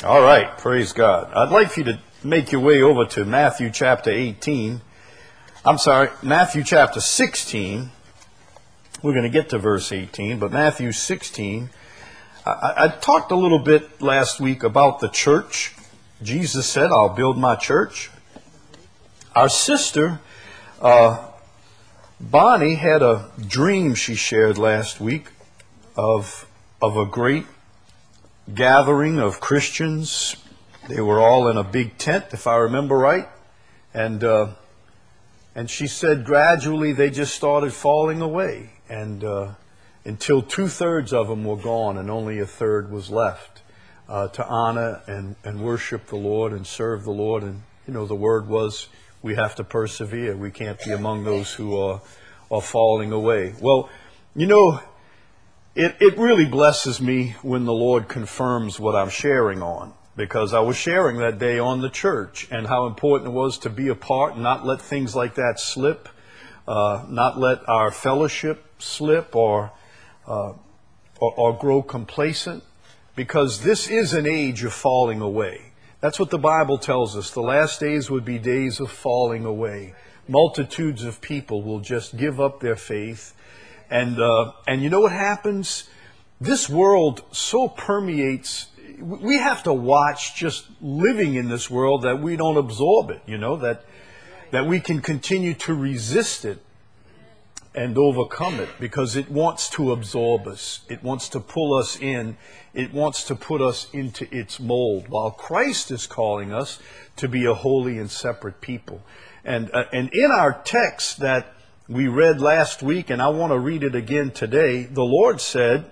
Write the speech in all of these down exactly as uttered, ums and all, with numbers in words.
All right, praise God. I'd like for you to make your way over to Matthew chapter eighteen. I'm sorry, Matthew chapter sixteen. We're going to get to verse eighteen, but Matthew sixteen. I, I talked a little bit last week about the church. Jesus said, I'll build my church. Our sister, uh, Bonnie, had a dream she shared last week of, of a great gathering of Christians. They were all in a big tent, if I remember right. And uh, and she said gradually they just started falling away. And uh, until two-thirds of them were gone and only a third was left uh, to honor and, and worship the Lord and serve the Lord. And, you know, the word was we have to persevere. We can't be among those who are, are falling away. Well, you know, It it really blesses me when the Lord confirms what I'm sharing on, because I was sharing that day on the church and how important it was to be a part and not let things like that slip, uh, not let our fellowship slip or, uh, or or grow complacent, because this is an age of falling away. That's what the Bible tells us. The last days would be days of falling away. Multitudes of people will just give up their faith. And uh, and you know what happens? This world so permeates. We have to watch just living in this world that we don't absorb it. You know, that that we can continue to resist it and overcome it, because it wants to absorb us. It wants to pull us in. It wants to put us into its mold. While Christ is calling us to be a holy and separate people. And uh, and in our text that we read last week, and I want to read it again today, the Lord said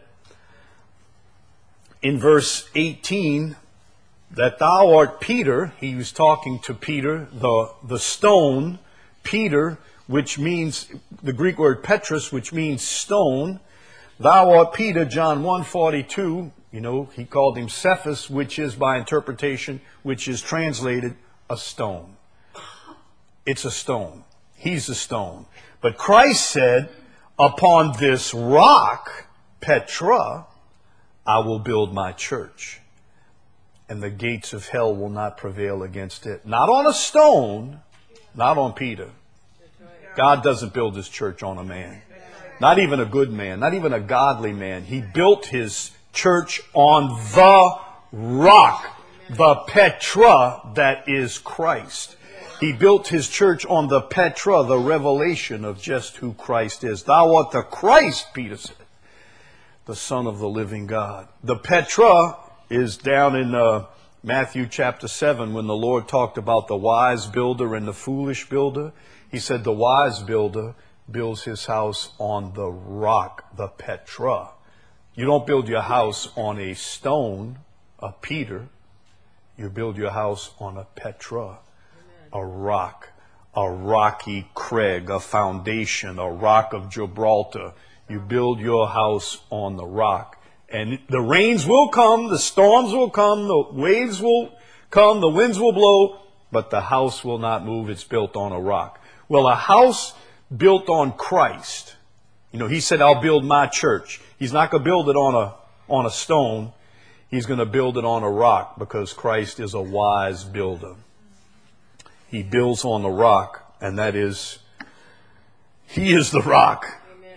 in verse eighteen that thou art Peter. He was talking to Peter, the, the stone, Peter, which means, the Greek word Petrus, which means stone. Thou art Peter, John one forty-two, you know, he called him Cephas, which is by interpretation, which is translated a stone. It's a stone. He's a stone. But Christ said, upon this rock, Petra, I will build my church, and the gates of hell will not prevail against it. Not on a stone, not on Peter. God doesn't build his church on a man. Not even a good man, not even a godly man. He built his church on the rock, the Petra that is Christ. He built his church on the Petra, the revelation of just who Christ is. Thou art the Christ, Peter said, the Son of the living God. The Petra is down in uh, Matthew chapter seven, when the Lord talked about the wise builder and the foolish builder. He said the wise builder builds his house on the rock, the Petra. You don't build your house on a stone, a Peter. You build your house on a Petra. A rock, a rocky crag, a foundation, a rock of Gibraltar. You build your house on the rock. And the rains will come, the storms will come, the waves will come, the winds will blow, but the house will not move. It's built on a rock. Well, a house built on Christ. You know, he said, I'll build my church. He's not going to build it on a, on a stone. He's going to build it on a rock, because Christ is a wise builder. He builds on the rock, and that is, he is the rock. Amen.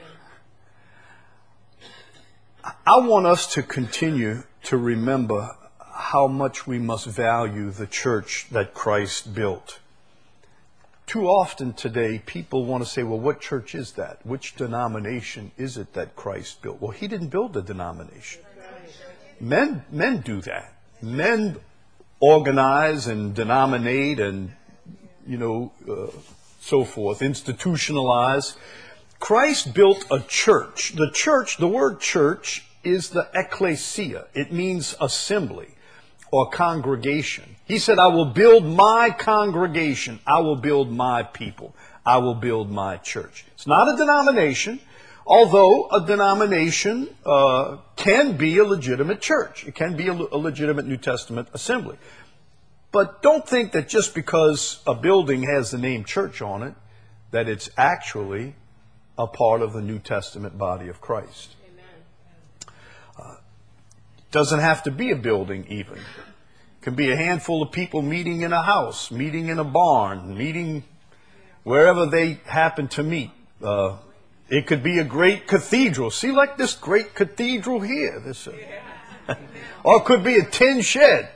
I want us to continue to remember how much we must value the church that Christ built. Too often today, people want to say, well, what church is that? Which denomination is it that Christ built? Well, he didn't build a denomination. Men, men do that. Men organize and denominate and you know, uh, so forth, institutionalized. Christ built a church. The church, the word church is the ecclesia. It means assembly or congregation. He said, I will build my congregation. I will build my people. I will build my church. It's not a denomination, although a denomination uh, can be a legitimate church. It can be a, a legitimate New Testament assembly. But don't think that just because a building has the name church on it, that it's actually a part of the New Testament body of Christ. Amen. Uh, doesn't have to be a building even. can be a handful of people meeting in a house, meeting in a barn, meeting wherever they happen to meet. Uh, it could be a great cathedral. See, like this great cathedral here. This, uh, or it could be a tin shed.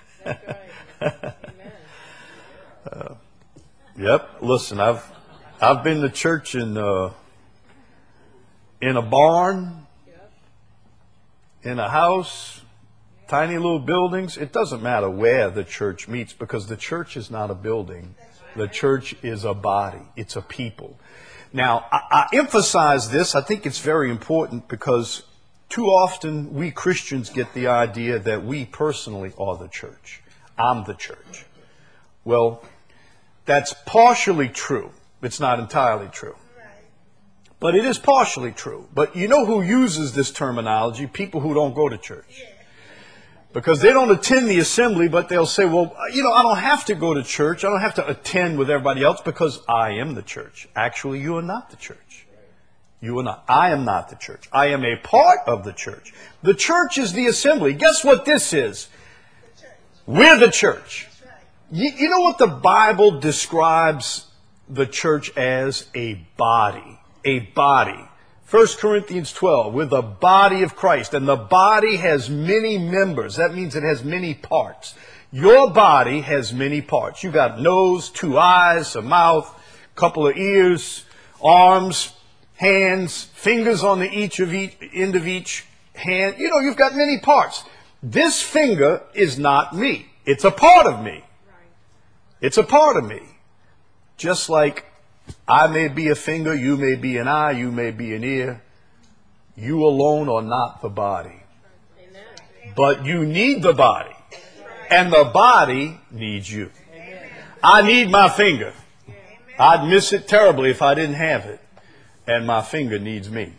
uh, yep. Listen, I've I've been to church in uh, in a barn, in a house, tiny little buildings. It doesn't matter where the church meets, because the church is not a building. The church is a body. It's a people. Now, I, I emphasize this. I think it's very important, because too often we Christians get the idea that we personally are the church. I'm the church. Well, that's partially true. It's not entirely true. But it is partially true. But you know who uses this terminology? People who don't go to church. Because they don't attend the assembly, but they'll say, well, you know, I don't have to go to church. I don't have to attend with everybody else, because I am the church. Actually, you are not the church. You are not. I am not the church. I am a part of the church. The church is the assembly. Guess what this is? We're the church. You, you know what the Bible describes the church as? A body. A body. First Corinthians twelve, we're the body of Christ, and the body has many members. That means it has many parts. Your body has many parts. You got nose, two eyes, a mouth, couple of ears, arms, hands, fingers on the each of each end of each hand. You know, you've got many parts. This finger is not me. It's a part of me. It's a part of me. Just like I may be a finger, you may be an eye, you may be an ear. You alone are not the body. But you need the body. And the body needs you. I need my finger. I'd miss it terribly if I didn't have it. And my finger needs me.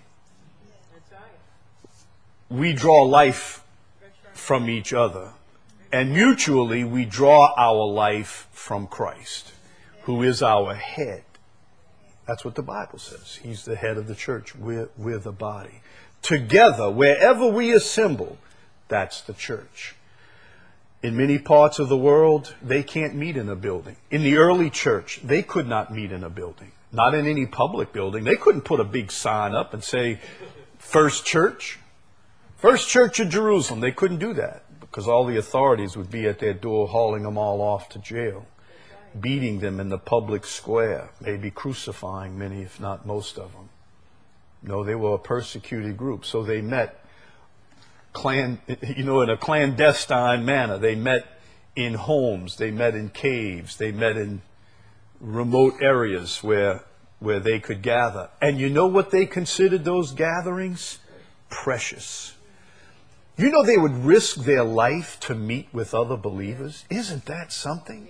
We draw life from each other. And mutually we draw our life from Christ, who is our head. That's what the Bible says. He's the head of the church. We're, we're the body. Together, wherever we assemble, that's the church. In many parts of the world, they can't meet in a building. In the early church, they could not meet in a building. Not in any public building. They couldn't put a big sign up and say, First Church. First Church of Jerusalem. They couldn't do that, because all the authorities would be at their door hauling them all off to jail, beating them in the public square, maybe crucifying many, if not most of them. No, they were a persecuted group, so they met, clan, you know, in a clandestine manner. They met in homes, they met in caves, they met in remote areas where where they could gather. And you know what they considered those gatherings? Precious. You know they would risk their life to meet with other believers? Isn't that something?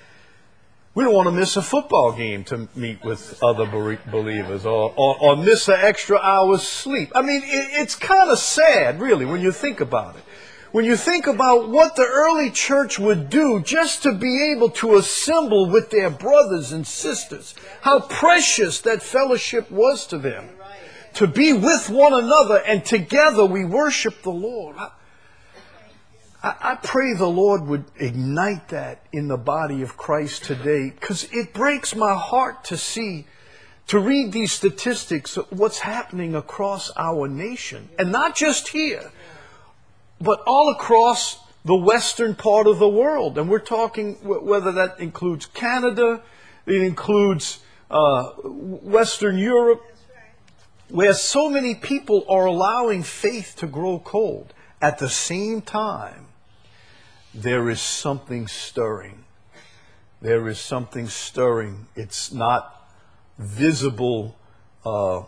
We don't want to miss a football game to meet with other believers, or, or, or miss an extra hour's sleep. I mean, it, it's kind of sad, really, when you think about it. When you think about what the early church would do just to be able to assemble with their brothers and sisters, how precious that fellowship was to them. To be with one another, and together we worship the Lord. I, I pray the Lord would ignite that in the body of Christ today, because it breaks my heart to see, to read these statistics of what's happening across our nation. And not just here, but all across the western part of the world. And we're talking whether that includes Canada, it includes uh, Western Europe, where so many people are allowing faith to grow cold. At the same time, there is something stirring. There is something stirring. It's not visible uh,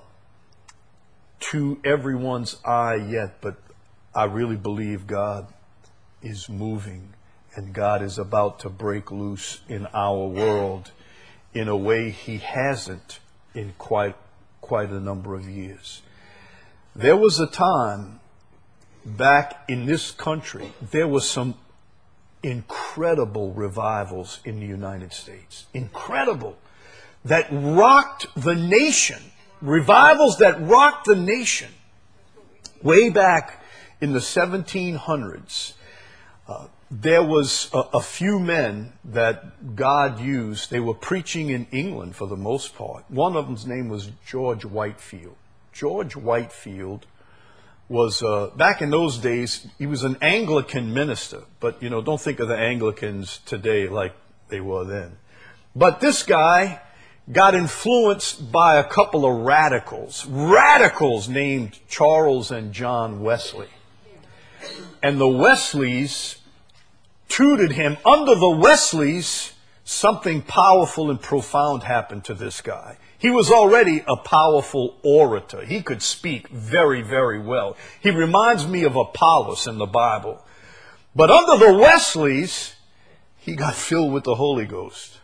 to everyone's eye yet, but I really believe God is moving, and God is about to break loose in our world in a way He hasn't in quite quite a number of years. There was a time back in this country, there was some incredible revivals in the United States. Incredible. That rocked the nation. Revivals that rocked the nation. Way back in the seventeen hundreds. Uh, there was a, a few men that God used. They were preaching in England for the most part. One of them's name was George Whitefield. George Whitefield was, uh, back in those days, he was an Anglican minister. But, you know, don't think of the Anglicans today like they were then. But this guy got influenced by a couple of radicals. Radicals named Charles and John Wesley. And the Wesleys tutored him. Under the Wesleys, something powerful and profound happened to this guy. He was already a powerful orator. He could speak very, very well. He reminds me of Apollos in the Bible. But under the Wesleys, he got filled with the Holy Ghost.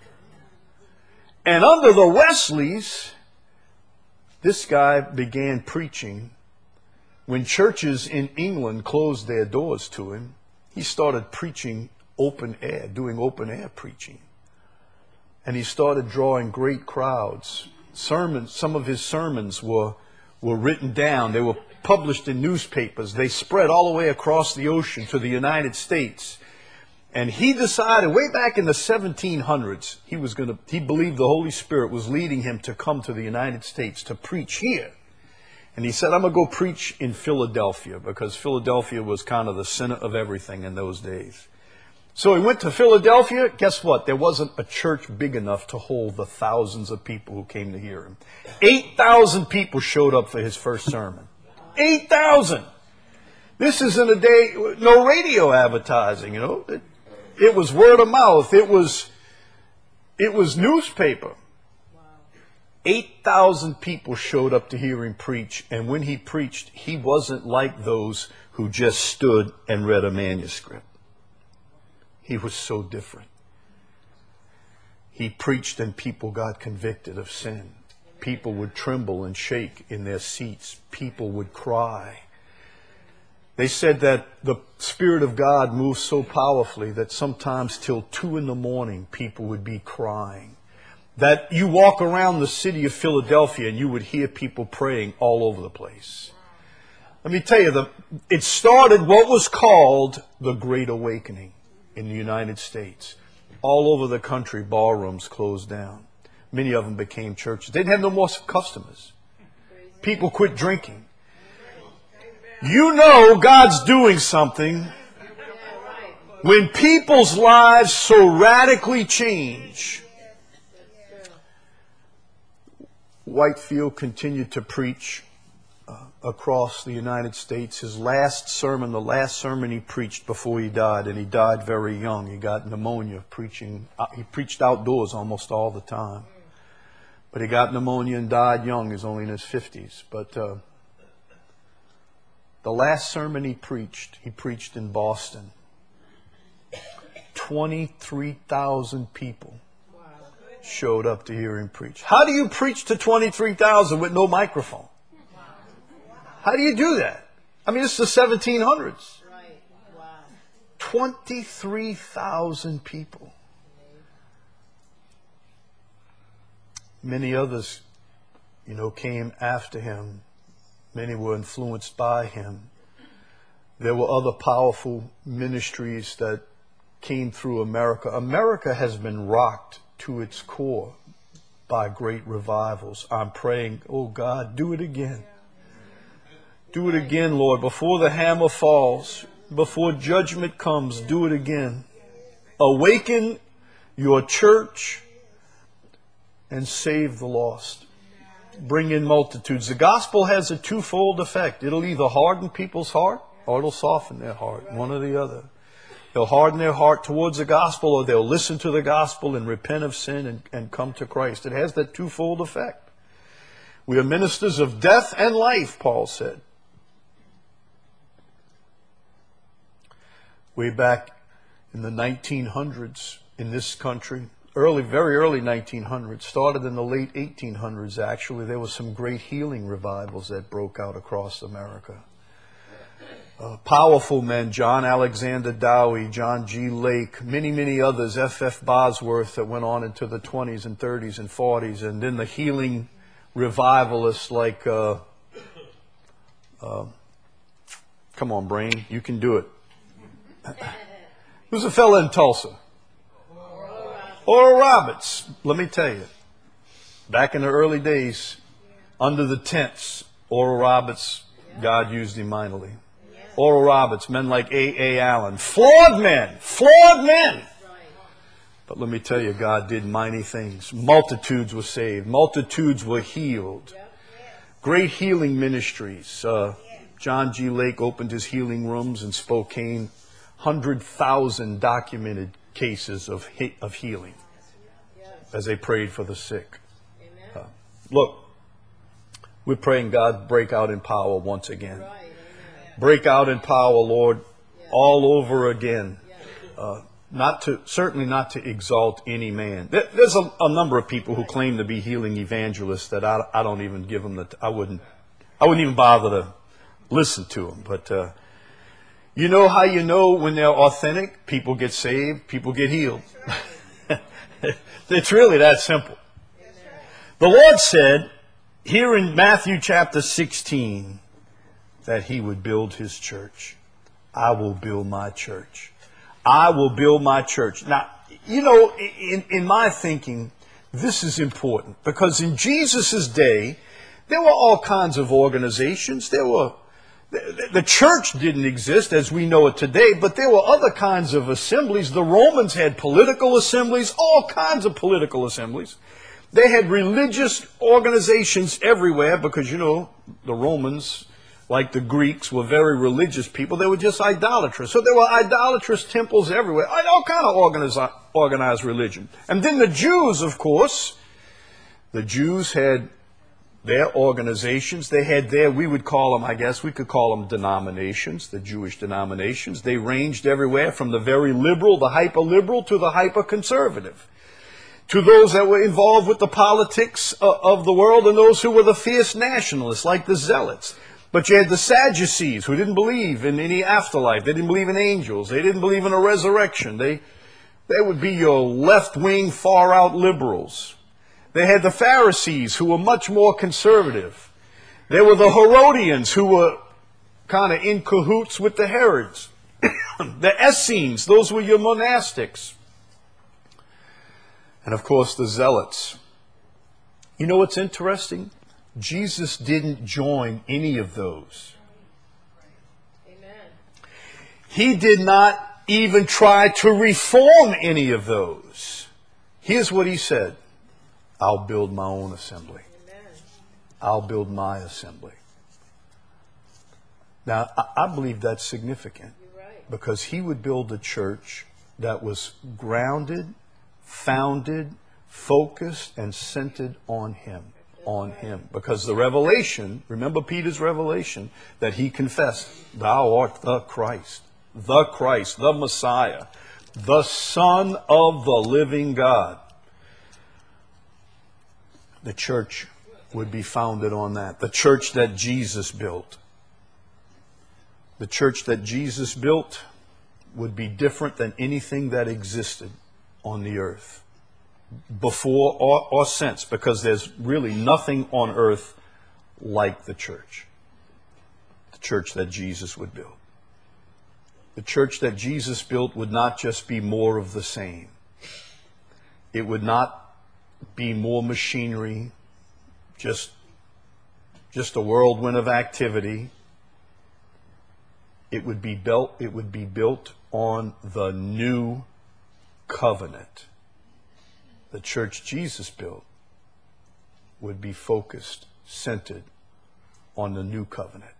And under the Wesleys, this guy began preaching. When churches in England closed their doors to him, he started preaching open air, doing open air preaching. And he started drawing great crowds. Sermons, some of his sermons were, were written down. They were published in newspapers. They spread all the way across the ocean to the United States. And he decided way back in the seventeen hundreds, he was going to, he believed the Holy Spirit was leading him to come to the United States to preach here. And he said, I'm going to go preach in Philadelphia, because Philadelphia was kind of the center of everything in those days. So he went to Philadelphia. Guess what? There wasn't a church big enough to hold the thousands of people who came to hear him. eight thousand people showed up for his first sermon. eight thousand! This is in a day, no radio advertising, you know. It, it was word of mouth. It was, it was newspaper. eight thousand people showed up to hear him preach. And when he preached, he wasn't like those who just stood and read a manuscript. He was so different. He preached and people got convicted of sin. People would tremble and shake in their seats. People would cry. They said that the Spirit of God moved so powerfully that sometimes till two in the morning people would be crying. That you walk around the city of Philadelphia and you would hear people praying all over the place. Let me tell you, the, it started what was called the Great Awakening in the United States. All over the country, ballrooms closed down. Many of them became churches. They didn't have no more customers. People quit drinking. You know God's doing something when people's lives so radically change. Whitefield continued to preach uh, across the United States. His last sermon, the last sermon he preached before he died, and he died very young. He got pneumonia preaching. Uh, he preached outdoors almost all the time. But he got pneumonia and died young. He was only in his fifties. But uh, the last sermon he preached, he preached in Boston. twenty-three thousand people showed up to hear him preach. How do you preach to twenty-three thousand with no microphone? How do you do that? I mean, it's the seventeen hundreds. twenty-three thousand people. Many others, you know, came after him. Many were influenced by him. There were other powerful ministries that came through America. America has been rocked to its core by great revivals. I'm praying, oh God, do it again. Do it again, Lord. Before the hammer falls, before judgment comes, do it again. Awaken your church and save the lost. Bring in multitudes. The gospel has a twofold effect. It'll either harden people's heart or it'll soften their heart, one or the other. They'll harden their heart towards the gospel, or they'll listen to the gospel and repent of sin and, and come to Christ. It has that twofold effect. We are ministers of death and life, Paul said. Way back in the nineteen hundreds in this country, early, very early nineteen hundreds, started in the late eighteen hundreds actually, there were some great healing revivals that broke out across America. Uh, powerful men, John Alexander Dowie, John G. Lake, many, many others, F F Bosworth, that went on into the twenties and thirties and forties, and then the healing revivalists like, uh, uh, come on, brain, you can do it. Who's a fella in Tulsa? Oral Roberts. Let me tell you, back in the early days, under the tents, Oral Roberts, God used him mightily. Oral Roberts, men like A A. Allen, flawed men, flawed men. But let me tell you, God did mighty things. Multitudes were saved. Multitudes were healed. Great healing ministries. Uh, John G. Lake opened his healing rooms in Spokane. one hundred thousand documented cases of he- of healing as they prayed for the sick. Uh, look, we're praying God break out in power once again. Break out in power, Lord, all over again. Uh, not to certainly not to exalt any man. There, there's a, a number of people who claim to be healing evangelists that I, I don't even give them the. I wouldn't. I wouldn't even bother to listen to them. But uh, you know how you know when they're authentic? People get saved. People get healed. It's really that simple. The Lord said here in Matthew chapter sixteen that he would build his church. I will build my church. I will build my church. Now, you know, in, in my thinking, this is important because in Jesus' day, there were all kinds of organizations. There were, the, the church didn't exist as we know it today, but there were other kinds of assemblies. The Romans had political assemblies, all kinds of political assemblies. They had religious organizations everywhere because, you know, the Romans, like the Greeks, were very religious people. They were just idolatrous. So there were idolatrous temples everywhere. All kind of organized, organized religion. And then the Jews, of course, the Jews had their organizations. They had their, we would call them, I guess, we could call them denominations, the Jewish denominations. They ranged everywhere from the very liberal, the hyper-liberal, to the hyper-conservative. To those that were involved with the politics of the world and those who were the fierce nationalists, like the Zealots. But you had the Sadducees, who didn't believe in any afterlife. They didn't believe in angels. They didn't believe in a resurrection. They, they would be your left-wing, far-out liberals. They had the Pharisees, who were much more conservative. There were the Herodians, who were kind of in cahoots with the Herods. The Essenes, those were your monastics. And of course, the Zealots. You know what's interesting? Jesus didn't join any of those. Amen. He did not even try to reform any of those. Here's what he said. I'll build my own assembly. Amen. I'll build my assembly. Now, I, I believe that's significant. You're right. Because he would build a church that was grounded, founded, focused, and centered on him. On him. Because the revelation, remember Peter's revelation, that he confessed, thou art the Christ, the Christ, the Messiah, the Son of the living God. The church would be founded on that. The church that Jesus built. The church that Jesus built would be different than anything that existed on the earth, before or, or since, because there's really nothing on earth like the church. The church that Jesus would build. The church that Jesus built would not just be more of the same. It would not be more machinery, just, just a whirlwind of activity. It would be built, it would be built on the new covenant. The church Jesus built would be focused, centered on the new covenant.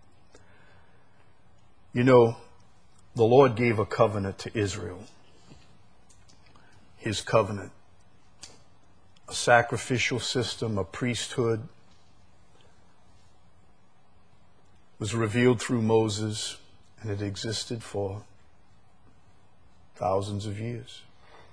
You know, the Lord gave a covenant to Israel. His covenant. A sacrificial system, a priesthood, was revealed through Moses, and it existed for thousands of years.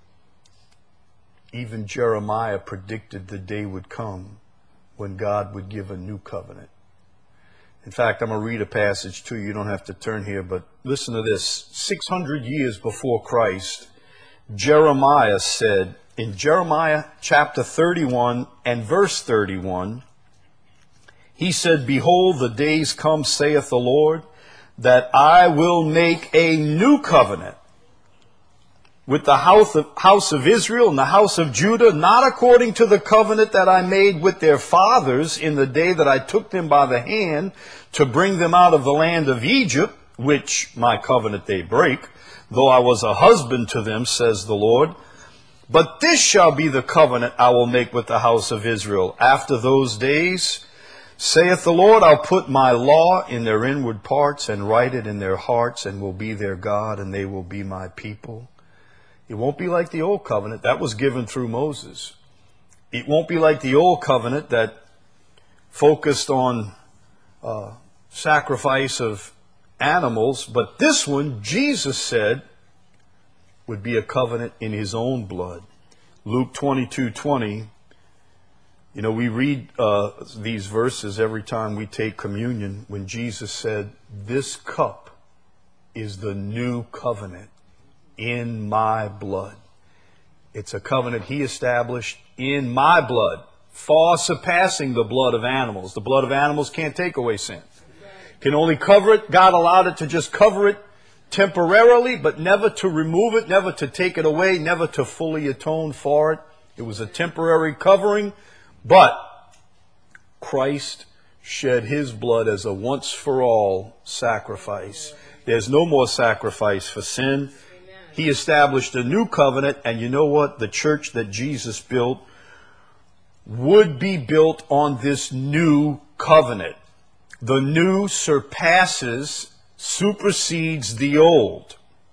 Even Jeremiah predicted the day would come when God would give a new covenant. In fact, I'm going to read a passage to you. You don't have to turn here, but listen to this. six hundred years before Christ, Jeremiah said, in Jeremiah chapter thirty-one and verse thirty-one, he said, behold, the days come, saith the Lord, that I will make a new covenant with the house of, house of Israel and the house of Judah, not according to the covenant that I made with their fathers in the day that I took them by the hand to bring them out of the land of Egypt, which my covenant they break, though I was a husband to them, says the Lord. But this shall be the covenant I will make with the house of Israel. After those days, saith the Lord, I'll put my law in their inward parts and write it in their hearts, and will be their God, and they will be my people. It won't be like the old covenant. That was given through Moses. It won't be like the old covenant that focused on uh, sacrifice of animals. But this one, Jesus said, would be a covenant in his own blood. Luke twenty-two twenty. You know, we read uh, these verses every time we take communion when Jesus said, this cup is the new covenant in my blood. It's a covenant he established in my blood, far surpassing the blood of animals. The blood of animals can't take away sin. Can only cover it. God allowed it to just cover it temporarily, but never to remove it, never to take it away, never to fully atone for it. It was a temporary covering, but Christ shed his blood as a once-for-all sacrifice. There's no more sacrifice for sin. He established a new covenant, and you know what? The church that Jesus built would be built on this new covenant. The new surpasses, supersedes the old.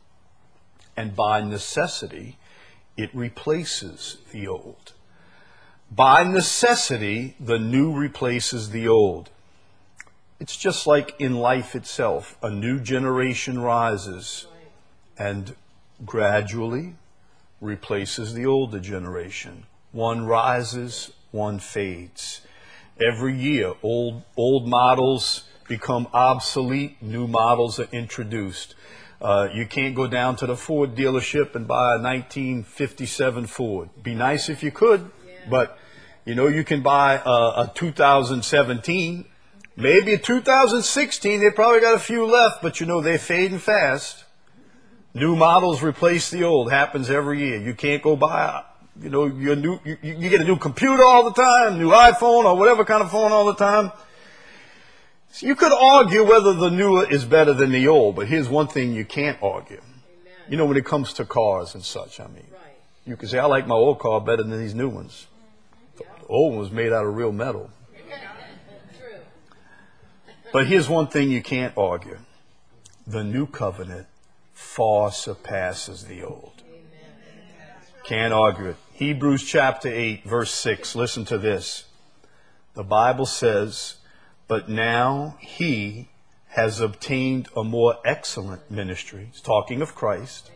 And by necessity, it replaces the old. By necessity, the new replaces the old. It's just like in life itself. A new generation rises and gradually replaces the older generation. One rises, one fades. Every year, old old models become obsolete, new models are introduced. Uh, you can't go down to the Ford dealership and buy a nineteen fifty-seven Ford. Be nice if you could, yeah. But you know, you can buy a, a two thousand seventeen, maybe a two thousand sixteen. They probably got a few left, but you know, they're fading fast. New models replace the old. Happens every year. You can't go buy, you know, your new, you, you get a new computer all the time, new iPhone or whatever kind of phone all the time. So you could argue whether the newer is better than the old, but here's one thing you can't argue. Amen. You know, when it comes to cars and such, I mean, right. You can say, I like my old car better than these new ones. Mm-hmm. Yeah. The old one was made out of real metal. True. But here's one thing you can't argue. The new covenant far surpasses the old. Amen. Can't argue it. Hebrews chapter eight, verse six. Listen to this. The Bible says, but now he has obtained a more excellent ministry. It's talking of Christ.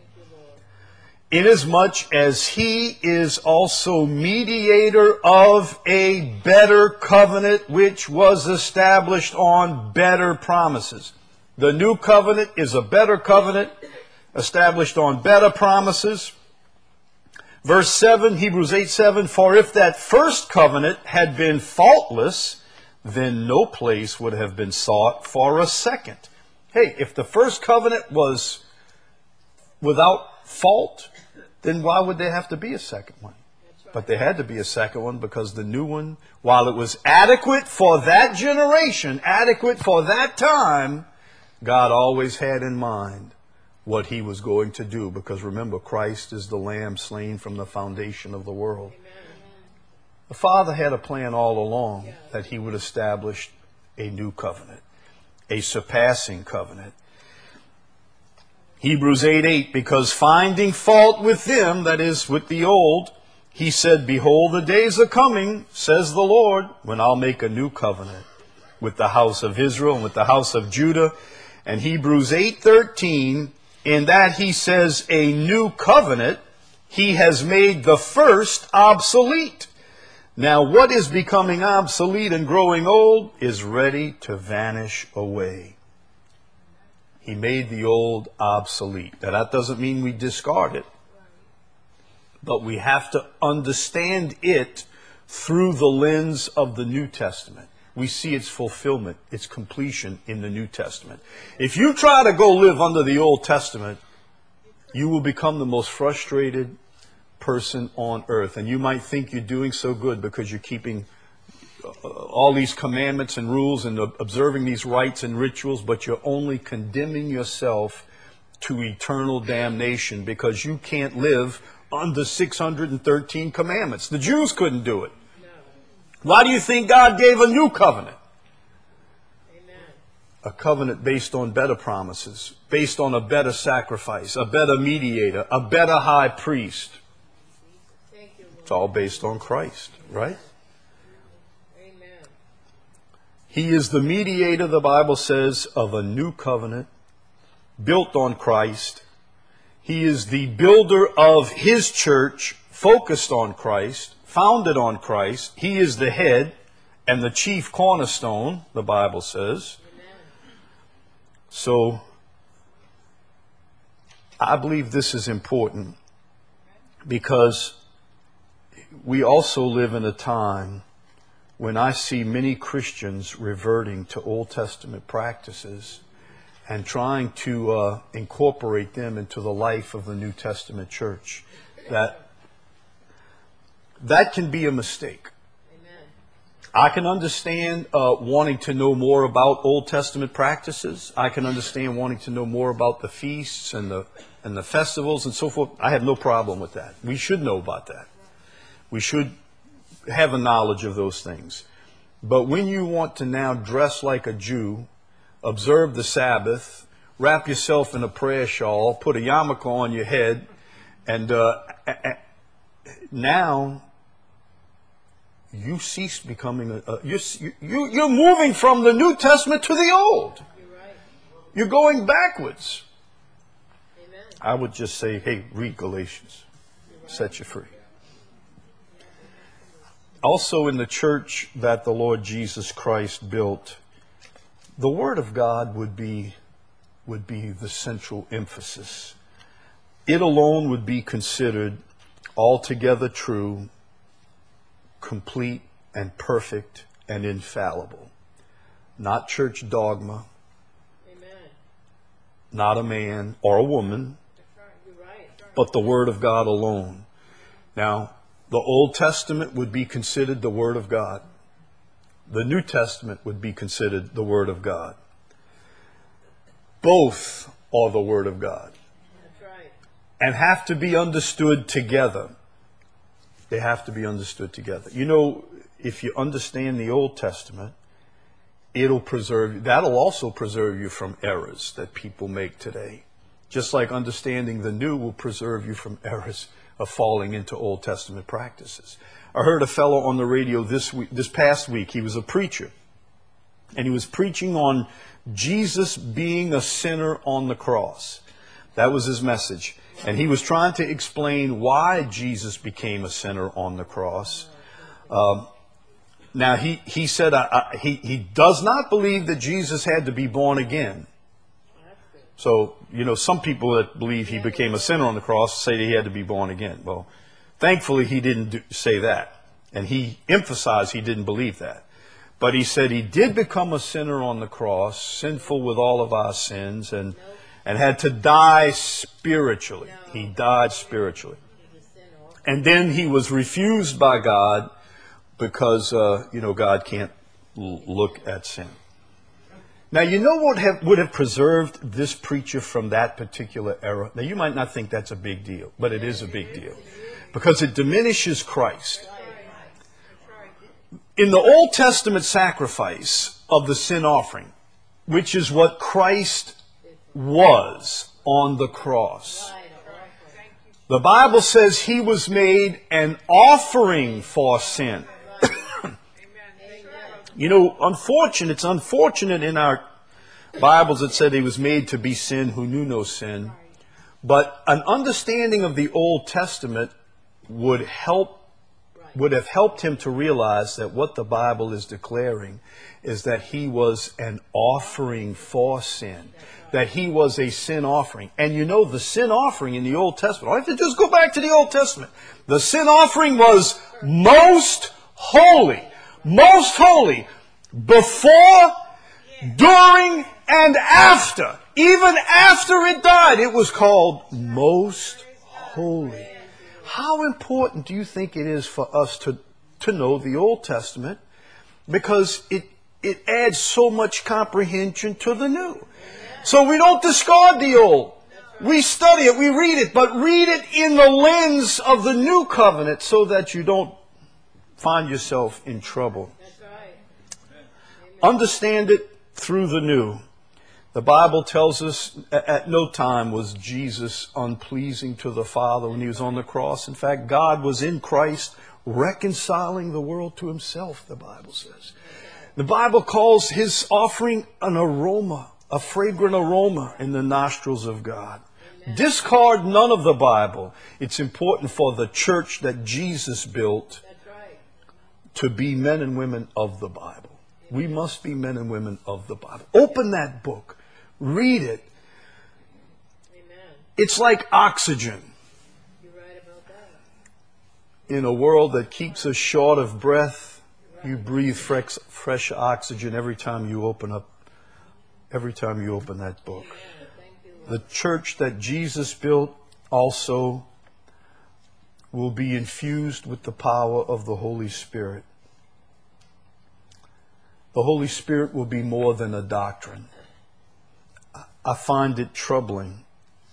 Inasmuch as he is also mediator of a better covenant, which was established on better promises. The new covenant is a better covenant, established on better promises. Verse seven, Hebrews eight seven, for if that first covenant had been faultless, then no place would have been sought for a second. Hey, if the first covenant was without fault, then why would there have to be a second one? But there had to be a second one because the new one, while it was adequate for that generation, adequate for that time, God always had in mind what he was going to do. Because remember, Christ is the Lamb slain from the foundation of the world. The Father had a plan all along that he would establish a new covenant, a surpassing covenant. Hebrews eight eight, because finding fault with them, that is, with the old, he said, behold, the days are coming, says the Lord, when I'll make a new covenant with the house of Israel and with the house of Judah. And Hebrews eight thirteen, in that he says a new covenant, he has made the first obsolete. Now what is becoming obsolete and growing old is ready to vanish away. He made the old obsolete. Now that doesn't mean we discard it, but we have to understand it through the lens of the New Testament. We see its fulfillment, its completion in the New Testament. If you try to go live under the Old Testament, you will become the most frustrated person on earth. And you might think you're doing so good because you're keeping all these commandments and rules and observing these rites and rituals, but you're only condemning yourself to eternal damnation because you can't live under six hundred thirteen commandments. The Jews couldn't do it. Why do you think God gave a new covenant? Amen. A covenant based on better promises, based on a better sacrifice, a better mediator, a better high priest. Thank you, Lord. It's all based on Christ, right? Amen. He is the mediator, the Bible says, of a new covenant built on Christ. He is the builder of his church, focused on Christ, founded on Christ. He is the head and the chief cornerstone, the Bible says. Amen. So, I believe this is important because we also live in a time when I see many Christians reverting to Old Testament practices and trying to uh, incorporate them into the life of the New Testament church. That that can be a mistake. Amen. I can understand uh, wanting to know more about Old Testament practices. I can understand wanting to know more about the feasts and the and the festivals and so forth. I have no problem with that. We should know about that. We should have a knowledge of those things. But when you want to now dress like a Jew, observe the Sabbath, wrap yourself in a prayer shawl, put a yarmulke on your head, and uh, now you cease becoming a, a you're, you, you're moving from the New Testament to the Old. You're right. You're going backwards. Amen. I would just say, hey, read Galatians. Right. Set you free. Also in the church that the Lord Jesus Christ built, the Word of God would be, would be the central emphasis. It alone would be considered altogether true, complete and perfect and infallible. Not church dogma. Amen. Not a man or a woman. That's right. You're right. That's right. But the Word of God alone. Now, the Old Testament would be considered the Word of God. The New Testament would be considered the Word of God. Both are the Word of God. That's right. And have to be understood together. They have to be understood together. You know, if you understand the Old Testament, it'll preserve, that'll also preserve you from errors that people make today. Just like understanding the New will preserve you from errors of falling into Old Testament practices. I heard a fellow on the radio this week, this past week. He was a preacher. And he was preaching on Jesus being a sinner on the cross. That was his message. And he was trying to explain why Jesus became a sinner on the cross. Um, now, he, he said I, I, he, he does not believe that Jesus had to be born again. So, you know, some people that believe he became a sinner on the cross say that he had to be born again. Well, thankfully, he didn't do, say that. And he emphasized he didn't believe that. But he said he did become a sinner on the cross, sinful with all of our sins, and, and had to die spiritually. He died spiritually. And then he was refused by God because, uh, you know, God can't l- look at sin. Now, you know what have, would have preserved this preacher from that particular error? Now, you might not think that's a big deal, but it is a big deal. Because it diminishes Christ. In the Old Testament sacrifice of the sin offering, which is what Christ was on the cross, the Bible says he was made an offering for sin. You know, unfortunate, it's unfortunate in our Bibles it said he was made to be sin who knew no sin. But an understanding of the Old Testament would help, would have helped him to realize that what the Bible is declaring is that he was an offering for sin. That he was a sin offering. And you know, the sin offering in the Old Testament, I have to just go back to the Old Testament. The sin offering was most holy. Most holy before, during, and after Even after it died, it was called most holy. How important do you think it is for us to, to know the Old Testament? Because it, it adds so much comprehension to the new. So we don't discard the old. We study it, we read it, but read it in the lens of the new covenant so that you don't find yourself in trouble. Understand it through the new. The Bible tells us at no time was Jesus unpleasing to the Father when he was on the cross. In fact, God was in Christ reconciling the world to himself, the Bible says. The Bible calls his offering an aroma, a fragrant aroma in the nostrils of God. Discard none of the Bible. It's important for the church that Jesus built to be men and women of the Bible. We must be men and women of the Bible. Open that book. Read it. It's like oxygen. In a world that keeps us short of breath, you breathe fresh, fresh oxygen every time you open up, every time you open that book. The church that Jesus built also will be infused with the power of the Holy Spirit. The Holy Spirit will be more than a doctrine. I find it troubling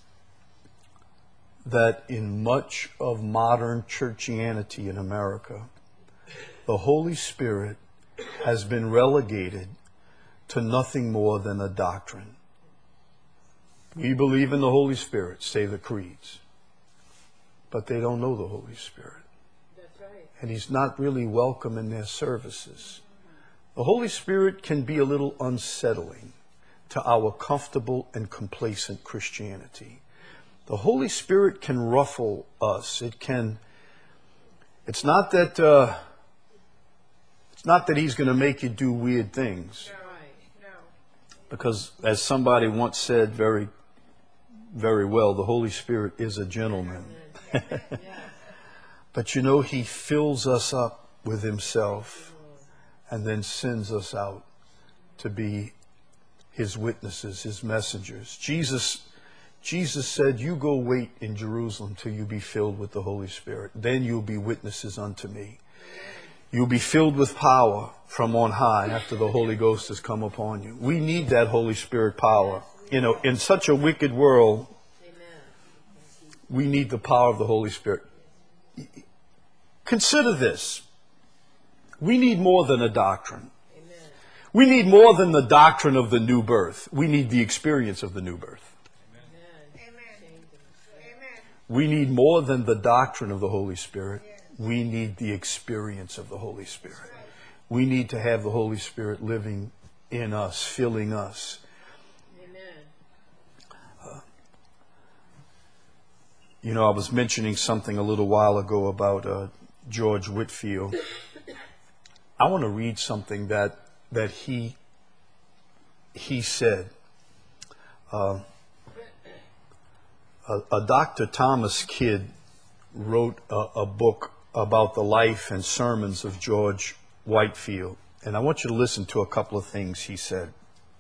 that in much of modern churchianity in America, the Holy Spirit has been relegated to nothing more than a doctrine. We believe in the Holy Spirit, say the creeds, but they don't know the Holy Spirit. That's right. And he's not really welcome in their services. The Holy Spirit can be a little unsettling to our comfortable and complacent Christianity. The Holy Spirit can ruffle us. It can, it's not that, uh, it's not that he's going to make you do weird things. No. No. Because as somebody once said very, very well, the Holy Spirit is a gentleman. But you know, he fills us up with himself and then sends us out to be his witnesses, his messengers. Jesus, Jesus said, you go wait in Jerusalem till you be filled with the Holy Spirit. Then you'll be witnesses unto me. You'll be filled with power from on high after the Holy Ghost has come upon you. We need that Holy Spirit power. You know, in such a wicked world, we need the power of the Holy Spirit. Consider this. We need more than a doctrine. We need more than the doctrine of the new birth. We need the experience of the new birth. Amen. We need more than the doctrine of the Holy Spirit. We need the experience of the Holy Spirit. We need to have the Holy Spirit living in us, filling us. Uh, you know, I was mentioning something a little while ago about uh, George Whitefield. I want to read something that that he he said. Uh, a, a Doctor Thomas Kidd wrote a, a book about the life and sermons of George Whitefield. And I want you to listen to a couple of things he said.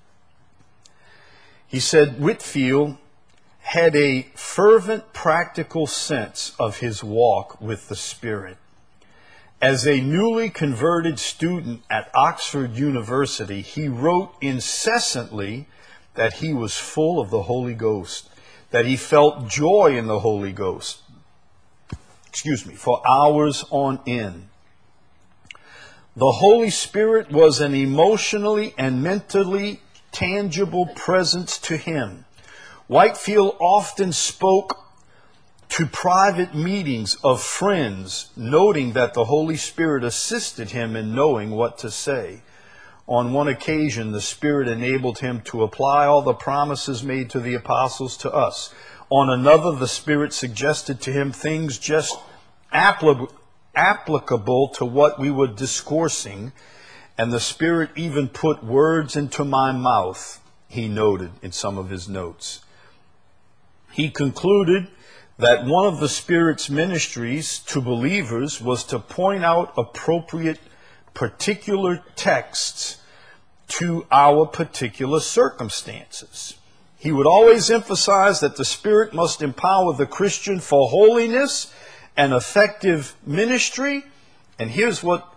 He said, Whitefield had a fervent practical sense of his walk with the Spirit. As a newly converted student at Oxford University, he wrote incessantly that he was full of the Holy Ghost, that he felt joy in the Holy Ghost. Excuse me, for hours on end. The Holy Spirit was an emotionally and mentally tangible presence to him. Whitefield often spoke to private meetings of friends, noting that the Holy Spirit assisted him in knowing what to say. On one occasion, the Spirit enabled him to apply all the promises made to the apostles to us. On another, the Spirit suggested to him things just appli- applicable to what we were discoursing, and the Spirit even put words into my mouth, he noted in some of his notes. He concluded that one of the Spirit's ministries to believers was to point out appropriate particular texts to our particular circumstances. He would always emphasize that the Spirit must empower the Christian for holiness and effective ministry. And here's what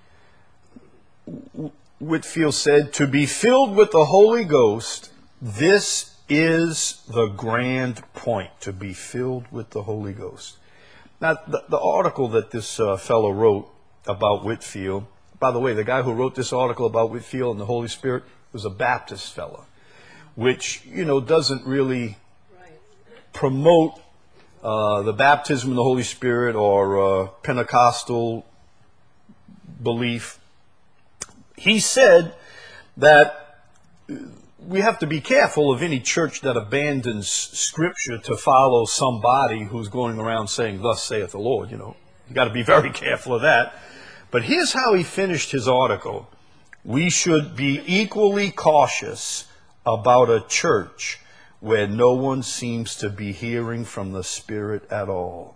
Whitefield said: to be filled with the Holy Ghost, this is the grand point, to be filled with the Holy Ghost. Now, the, the article that this uh, fellow wrote about Whitefield, by the way, the guy who wrote this article about Whitefield and the Holy Spirit was a Baptist fellow, which, you know, doesn't really promote uh, the baptism in the Holy Spirit or uh, Pentecostal belief. He said that we have to be careful of any church that abandons Scripture to follow somebody who's going around saying, "Thus saith the Lord." You know, you got to be very careful of that. But here's how he finished his article: we should be equally cautious about a church where no one seems to be hearing from the Spirit at all.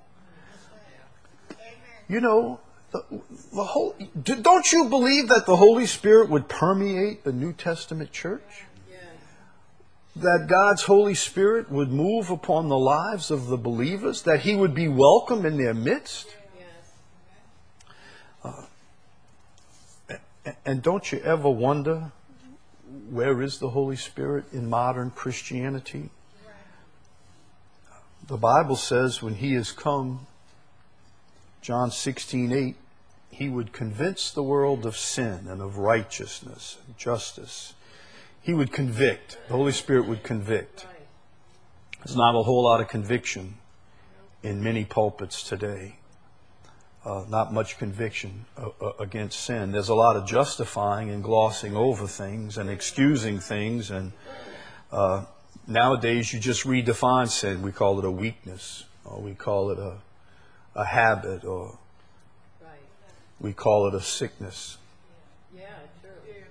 You know, the, the whole, don't you believe that the Holy Spirit would permeate the New Testament church? Yes. That God's Holy Spirit would move upon the lives of the believers, that He would be welcome in their midst? Yes. Uh, and don't you ever wonder, where is the Holy Spirit in modern Christianity? The Bible says when He has come, John sixteen eight, He would convince the world of sin and of righteousness and justice. He would convict. The Holy Spirit would convict. There's not a whole lot of conviction in many pulpits today. Uh, not much conviction uh, uh, against sin. There's a lot of justifying and glossing over things and excusing things. And uh, nowadays you just redefine sin. We call it a weakness, or we call it a, a habit, or we call it a sickness. Yeah, true.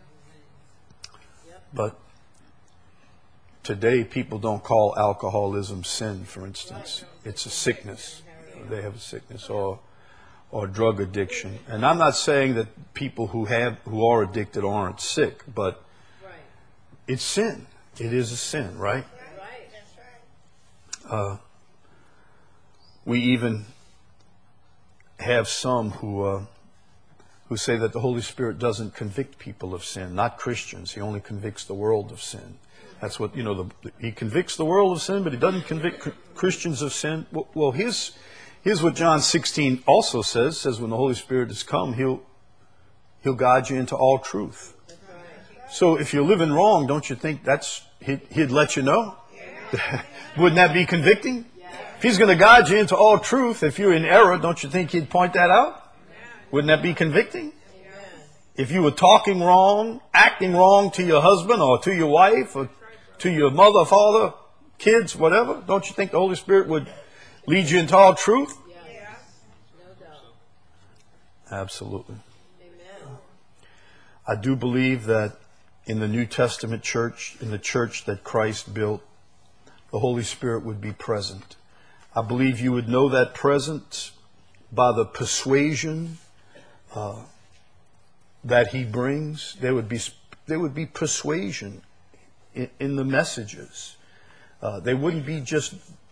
But today people don't call alcoholism sin, for instance. It's a sickness. They have a sickness. Or or drug addiction. And I'm not saying that people who have who are addicted aren't sick, but Right. it's sin. It is a sin, right? Right. Uh, we even have some who uh, who say that the Holy Spirit doesn't convict people of sin, not Christians. He only convicts the world of sin. That's what, you know, the, He convicts the world of sin, but He doesn't convict Christians of sin. Well, well here's Here's what John sixteen also says. It says when the Holy Spirit has come, He'll He'll guide you into all truth. So if you're living wrong, don't you think that's He'd, he'd let you know? Wouldn't that be convicting? If He's going to guide you into all truth, if you're in error, don't you think He'd point that out? Wouldn't that be convicting? If you were talking wrong, acting wrong to your husband or to your wife or to your mother, father, kids, whatever, don't you think the Holy Spirit would lead you into all truth? Yes. No doubt. Absolutely. Amen. I do believe that in the New Testament church, in the church that Christ built, the Holy Spirit would be present. I believe you would know that presence by the persuasion uh, that He brings. There would be there would be persuasion in, in the messages. Uh, they wouldn't be just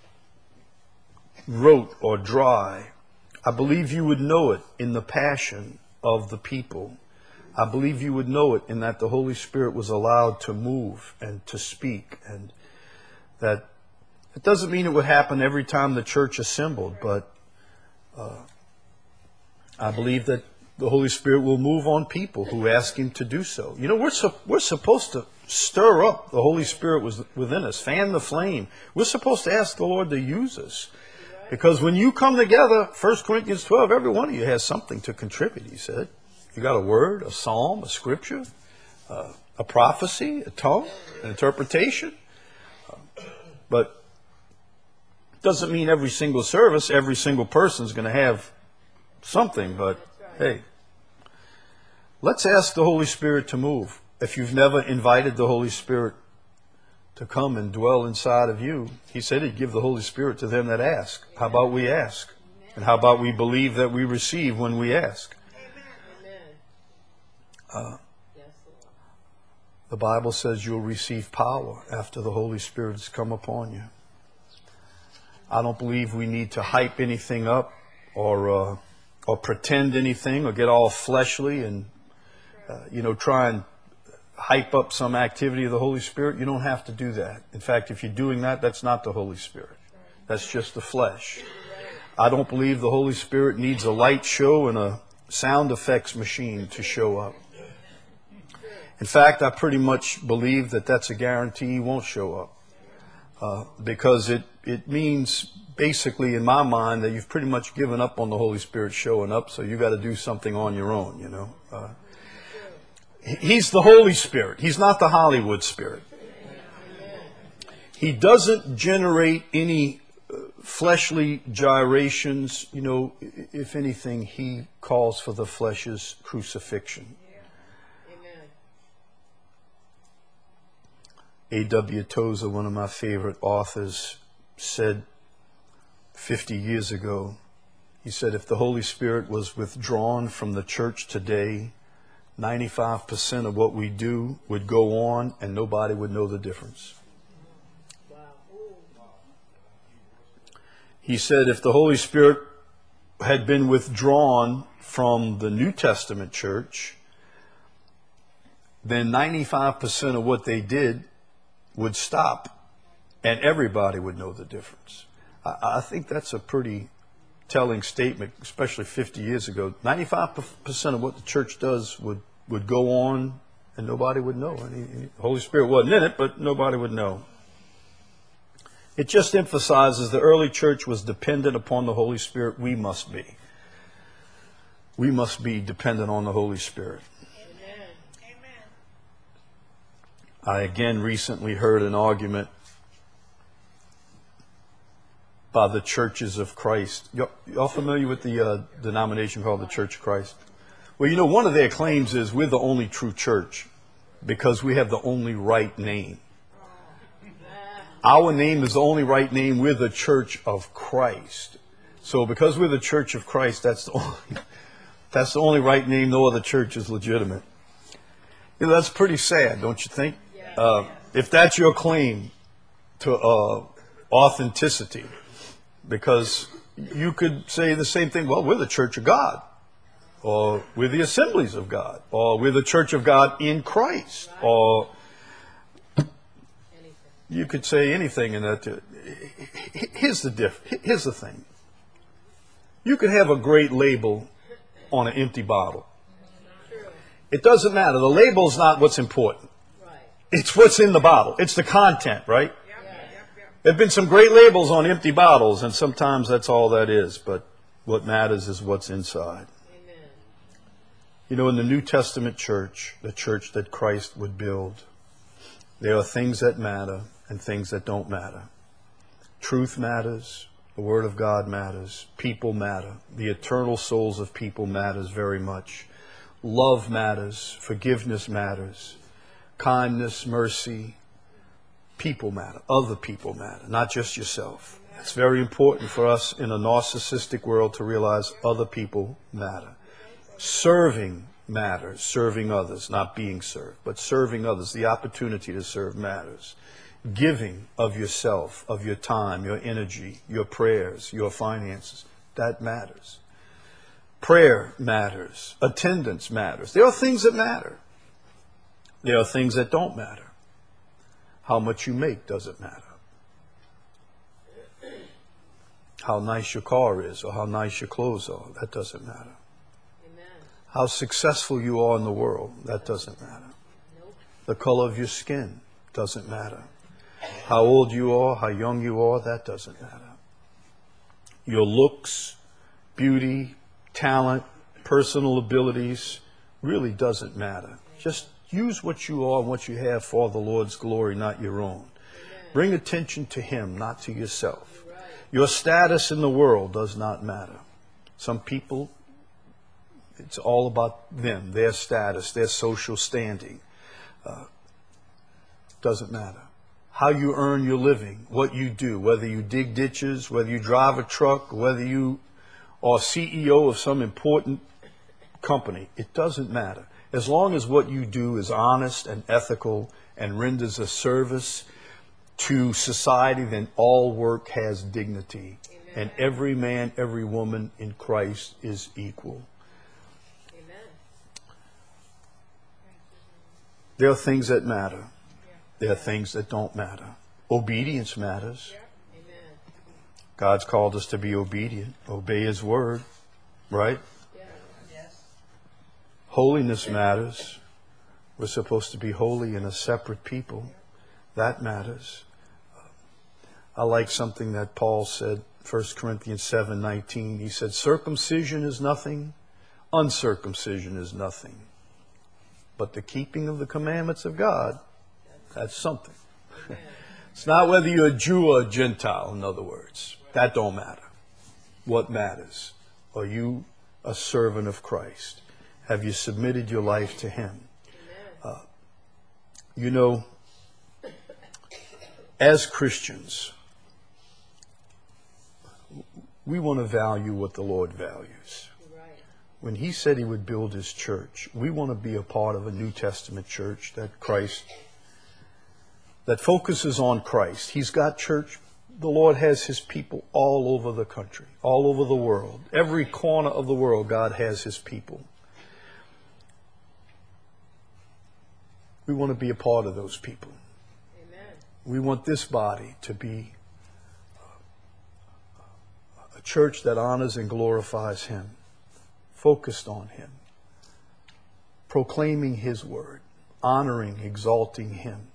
rote or dry. I believe you would know it in the passion of the people. I believe you would know it in that the Holy Spirit was allowed to move and to speak, and that it doesn't mean it would happen every time the church assembled, but uh, I believe that the Holy Spirit will move on people who ask Him to do so. You know, we're su- we're supposed to stir up the Holy Spirit was within us, fan the flame. We're supposed to ask the Lord to use us. Because when you come together, First Corinthians twelve, every one of you has something to contribute, he said. You got a word, a psalm, a scripture, uh, a prophecy, a tongue, an interpretation. Uh, but it doesn't mean every single service, every single person is going to have something. But hey, let's ask the Holy Spirit to move. If you've never invited the Holy Spirit to come and dwell inside of you, He said He'd give the Holy Spirit to them that ask. How about we ask? And how about we believe that we receive when we ask? Amen. Uh, Yes, The Bible says you'll receive power after the Holy Spirit has come upon you. I don't believe we need to hype anything up or uh, or pretend anything or get all fleshly and, uh, you know, try and hype up some activity of the Holy Spirit. You don't have to do that. In fact, if you're doing that, that's not the Holy Spirit. That's just the flesh. I don't believe the Holy Spirit needs a light show and a sound effects machine to show up. In fact, I pretty much believe that that's a guarantee he won't show up. Uh, because it, it means basically in my mind that you've pretty much given up on the Holy Spirit showing up, so you got to do something on your own, you know. Uh, he's the Holy Spirit. He's not the Hollywood Spirit. He doesn't generate any uh, fleshly gyrations. You know, if anything, he calls for the flesh's crucifixion. A W Tozer, one of my favorite authors, said fifty years ago, he said, if the Holy Spirit was withdrawn from the church today, ninety-five percent of what we do would go on and nobody would know the difference. He said, if the Holy Spirit had been withdrawn from the New Testament church, then ninety-five percent of what they did would stop and everybody would know the difference. I, I think that's a pretty telling statement, especially fifty years ago. ninety-five percent of what the church does would, would go on and nobody would know. And he, the Holy Spirit wasn't in it, but nobody would know. It just emphasizes the early church was dependent upon the Holy Spirit. We must be. We must be dependent on the Holy Spirit. I again recently heard an argument by the Churches of Christ. Y'all familiar with the uh, denomination called the Church of Christ? Well, you know, one of their claims is we're the only true church because we have the only right name. Our name is the only right name. We're the Church of Christ. So because we're the Church of Christ, that's the only, that's the only right name. No other church is legitimate. You know, that's pretty sad, don't you think? Uh, if that's your claim to uh, authenticity, because you could say the same thing, well, we're the Church of God, or we're the Assemblies of God, or we're the Church of God in Christ, or you could say anything in that. Here's the diff. Here's the thing. You could have a great label on an empty bottle. It doesn't matter. The label's not what's important. It's what's in the bottle. It's the content, right? Yep, yep, yep. There have been some great labels on empty bottles, and sometimes that's all that is. But what matters is what's inside. Amen. You know, in the New Testament church, the church that Christ would build, there are things that matter and things that don't matter. Truth matters. The Word of God matters. People matter. The eternal souls of people matters very much. Love matters. Forgiveness matters. Kindness, mercy, people matter. Other people matter, not just yourself. It's very important for us in a narcissistic world to realize other people matter. Serving matters, serving others, not being served, but serving others. The opportunity to serve matters. Giving of yourself, of your time, your energy, your prayers, your finances, that matters. Prayer matters. Attendance matters. There are things that matter. There are things that don't matter. How much you make doesn't matter. How nice your car is or how nice your clothes are, that doesn't matter. Amen. How successful you are in the world, that doesn't matter. Nope. The color of your skin doesn't matter. How old you are, how young you are, that doesn't matter. Your looks, beauty, talent, personal abilities really doesn't matter. Just use what you are and what you have for the Lord's glory, not your own. Amen. Bring attention to Him, not to yourself. Right. Your status in the world does not matter. Some people, it's all about them, their status, their social standing. Uh, doesn't matter. How you earn your living, what you do, whether you dig ditches, whether you drive a truck, whether you are C E O of some important company, it doesn't matter. As long as what you do is honest and ethical and renders a service to society, then all work has dignity. Amen. And every man, every woman in Christ is equal. Amen. There are things that matter. There are things that don't matter. Obedience matters. Amen. God's called us to be obedient, obey His word, right? Yeah. Yes. Holiness matters. We're supposed to be holy and a separate people. That matters. I like something that Paul said, First Corinthians seven nineteen. He said, circumcision is nothing, uncircumcision is nothing. But the keeping of the commandments of God, that's something. It's not whether you're a Jew or a Gentile, in other words. That don't matter. What matters? Are you a servant of Christ? Have you submitted your life to Him? Uh, you know, as Christians, we want to value what the Lord values. Right. When He said He would build His church, we want to be a part of a New Testament church that Christ, that focuses on Christ. He's got church. The Lord has His people all over the country, all over the world. Every corner of the world, God has His people. We want to be a part of those people. Amen. We want this body to be a church that honors and glorifies Him, focused on Him, proclaiming His word, honoring, exalting Him,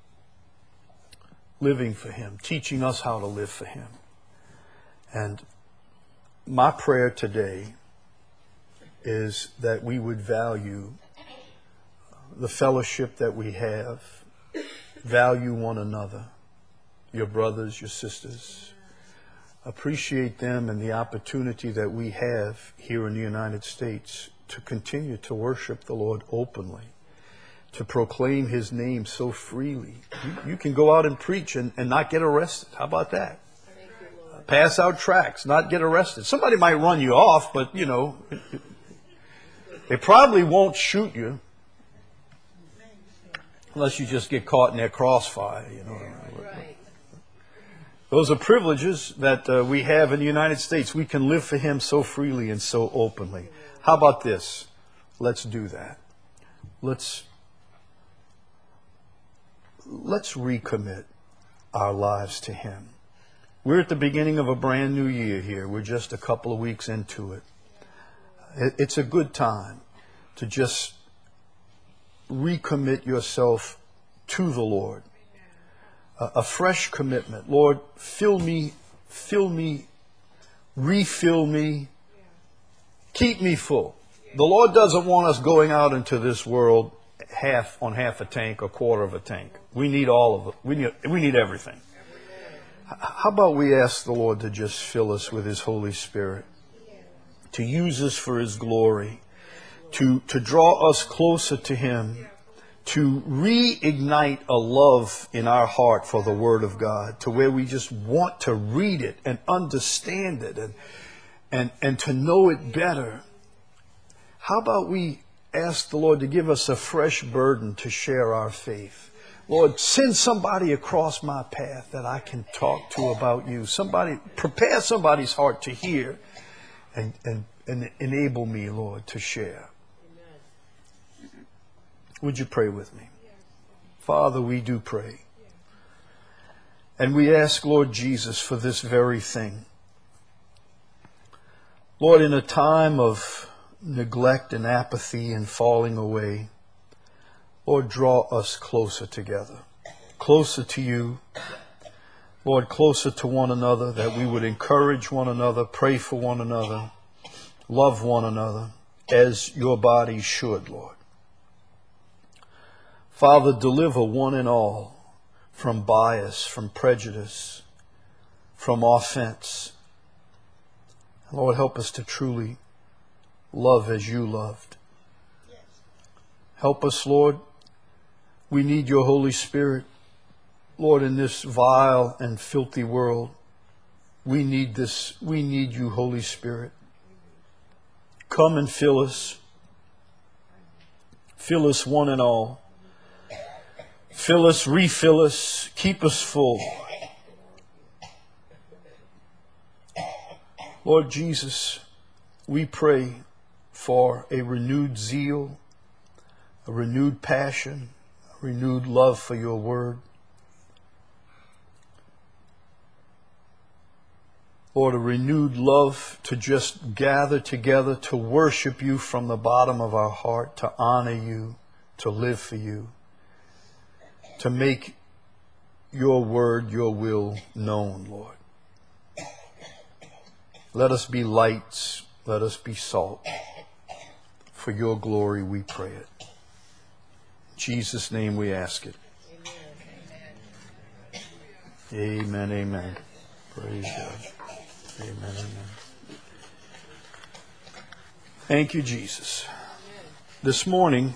living for Him, teaching us how to live for Him. And my prayer today is that we would value the fellowship that we have, value one another, your brothers, your sisters, appreciate them and the opportunity that we have here in the United States to continue to worship the Lord openly, to proclaim His name so freely. You, you can go out and preach and, and not get arrested. How about that? Thank you, Lord. Pass out tracts, not get arrested. Somebody might run you off, but, you know, they probably won't shoot you unless you just get caught in their crossfire, you know. Right. Those are privileges that uh, we have in the United States. We can live for Him so freely and so openly. How about this? Let's do that. Let's let's recommit our lives to Him. We're at the beginning of a brand new year here. We're just a couple of weeks into it. It's a good time to just recommit yourself to the Lord. A, a fresh commitment. Lord, fill me, fill me, refill me, keep me full. The Lord doesn't want us going out into this world half on half a tank or quarter of a tank. We need all of it. We need, we need everything. How about we ask the Lord to just fill us with His Holy Spirit, to use us for His glory, to, to draw us closer to Him, to reignite a love in our heart for the Word of God, to where we just want to read it and understand it and, and, and to know it better. How about we ask the Lord to give us a fresh burden to share our faith? Lord, send somebody across my path that I can talk to about You. Somebody, prepare somebody's heart to hear and, and, and enable me, Lord, to share. Amen. Would you pray with me? Father, we do pray. And we ask, Lord Jesus, for this very thing. Lord, in a time of neglect and apathy and falling away, Lord, draw us closer together, closer to You. Lord, closer to one another, that we would encourage one another, pray for one another, love one another, as Your body should, Lord. Father, deliver one and all from bias, from prejudice, from offense. Lord, help us to truly love as You loved. Help us, Lord. We need Your Holy Spirit. Lord, in this vile and filthy world, we need this. We need You, Holy Spirit. Come and fill us. Fill us one and all. Fill us, refill us, keep us full. Lord Jesus, we pray for a renewed zeal, a renewed passion, a renewed love for your word. Lord, a renewed love to just gather together to worship you from the bottom of our heart, to honor you, to live for you, to make your word, your will known, Lord. Let us be lights. Let us be salt. For your glory we pray it. In Jesus' name we ask it. Amen. Amen. Amen. Praise God. Amen. Amen. Thank you, Jesus. This morning,